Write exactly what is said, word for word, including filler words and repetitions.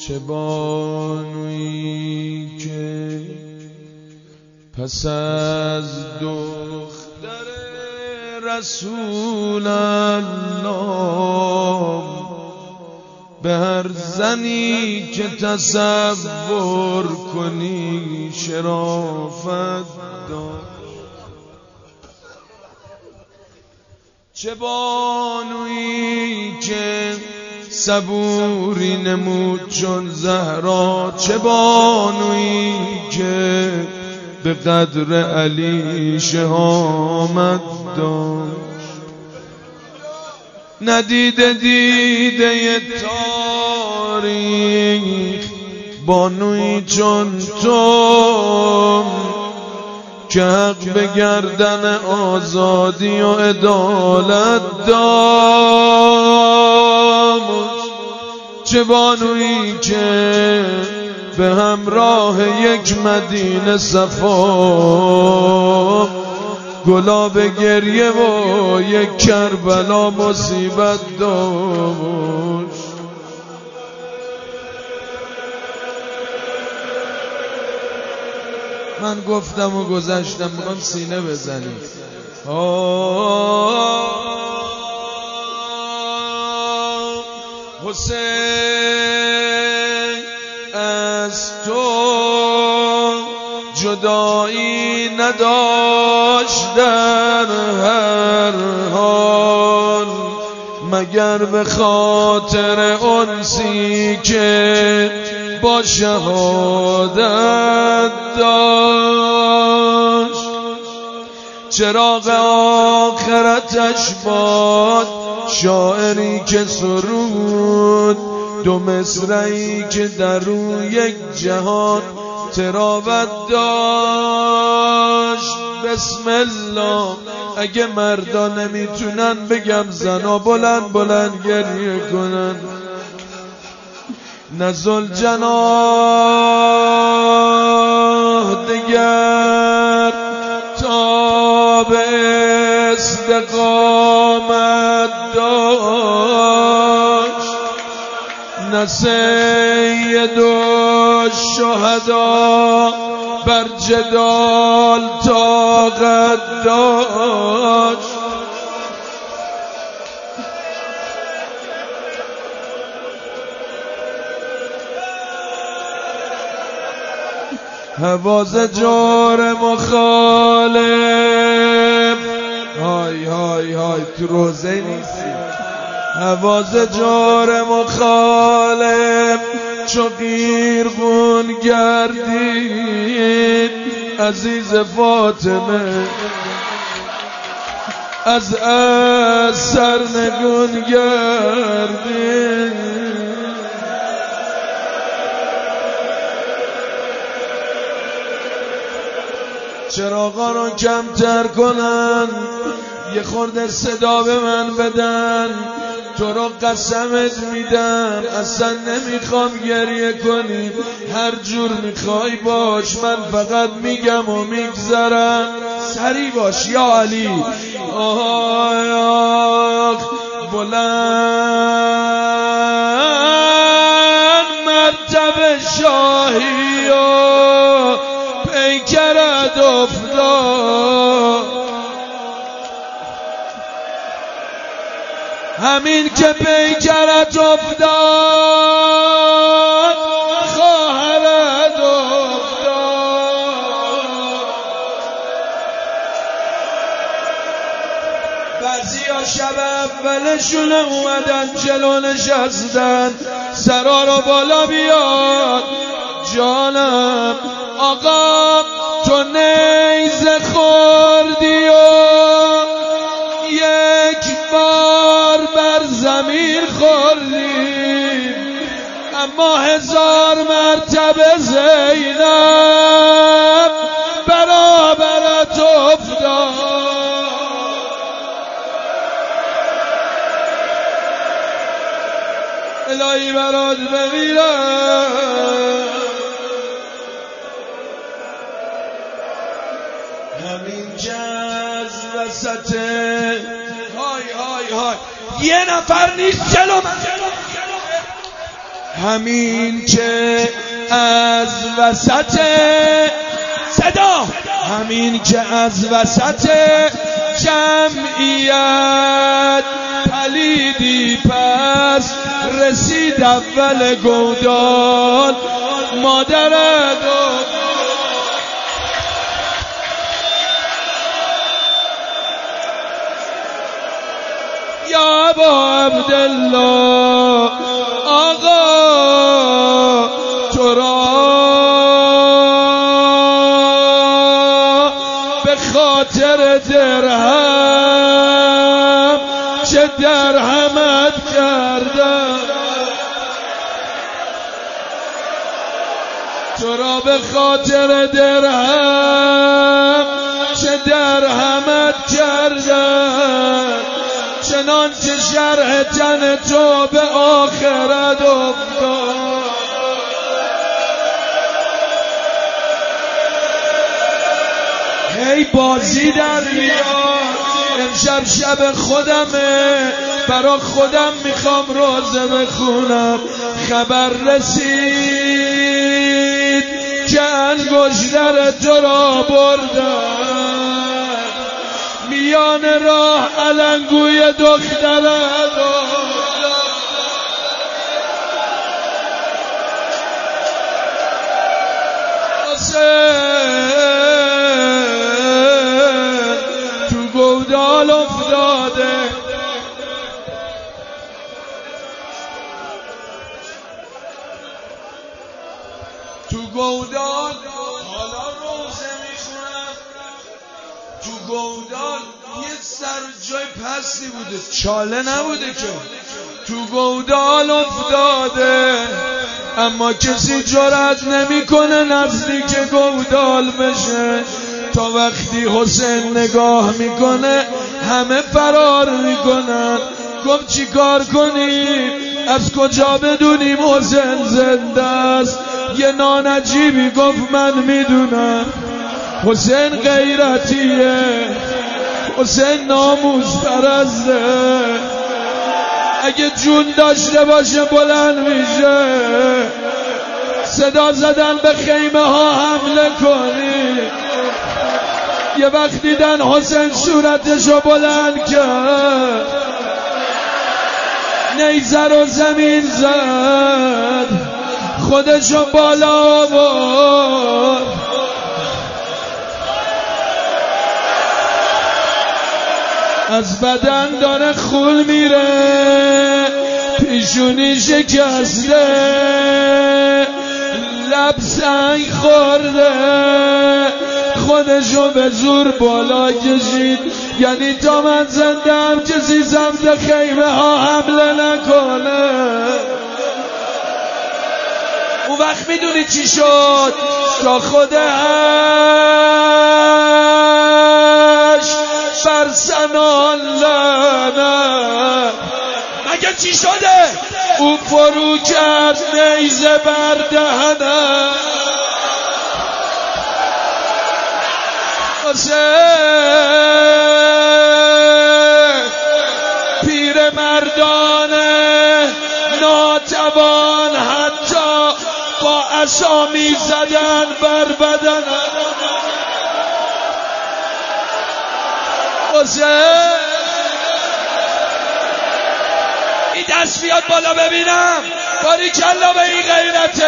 چه بانویی که پس از دختر رسول الله به هر زنی که تصور کنی شرافت داد. چه بانویی که صبوری نمود چون زهرا، چه بانویی که به قدر علی شهامت داشت. ندیده دیده تاریخ بانویی چون تو که حق به گردن آزادی و عدالت داشت. چه بانویی که به همراه یک مدینه صفا گلاب گریه و یک کربلا مصیبت داشت. من گفتم و گذشتم، میخوام سینه بزنیم. حسین از تو جدایی نداشت در هر حال، مگر به خاطر انسی که با شهادت داشت. چراغ آخرتش باد شاعری که سرود، دو مصرعی که در روی یک جهان تراوت داشت. بسم الله. اگه مردا نمیتونن بگم زنا بلند بلند گریه کنن. نزل جناح دگر تا به استقامت داشت، نه سید الشهدا بر جدال طاقت داشت. حواز جور مخالف، های های های تو روزه نیستی. حواز جور مخالف چو قیرگون گردید، عزیز فاطمه از اثر نگون گردید. چراغا رو کمتر کنن، یه خورده صدا به من بدن. تو رو قسمت میدم اصلا نمیخوام گریه کنی، هر جور میخوای باش، من فقط میگم و میگذرم. سری باش یا علی. آه بلند مرتبه شاهی و پیکرت افتاد، همین که پیکرت افتاد خواهرت افتاد. بعضیا شب اولشون اومدن جلو نشستن، سرا رو بالا بیاد. جانم آقا تو نیزه خوردی و یک بار بر زمین خوردی، اما هزار مرتبه زینب برابرت افتاد. الهی برات بمیرم. همین جز وسط های های های یه نفر نیست جلو من. همین که از وسط صدا همین که از وسط جمعیت پلیدی پس رسید اول گودال مادرت یا ابا عبدالله آقا تو را به خاطر درهم چه درهمت کردم تو را به خاطر درهم چه درهمت کردم چنان که شرح تن تو به آخرت افتاد هی بازی در میاد امشب شب خودمه برا خودم میخوام روزه بخونم خبر رسید که انگشتر تو را بردم میان راه علنگوی دخترت تو گودال افتاده تو گودال حالا روزه میخونم تو گودال یه سر جای پستی بوده چاله نبوده که تو گودال افتاده اما کسی جرأت نمیکنه نزدیک گودال بشه تا وقتی حسین نگاه میکنه همه فرار میکنن گفت چی کار کنیم از کجا بدونیم حسین زنده است یه نان عجیبی گفت من میدونم حسین غیرتیه حسین ناموس پرسته اگه جون داشته باشه بلند میشه صدا زدن به خیمه ها حمله کنی یه وقت دیدن حسین صورتشو بلند کرد نیزه رو زمین زد خودشو بالا آورد از بدن داره خون میره پیشونی شکسته لب سنگ خورده خودشو به زور بالا کشید یعنی تا من زندم کسی سمت خیمه ها حمله نکنه اون وقت میدونی چی شد تا خودش بر سنان لعنت مگه چی شده او فرو کرد نیزه بر دهنم پیر مردانه ناتوان حتی با عصا می زدن بر بدنم این دست بیاد بالا ببینم باریکلا به این غیرت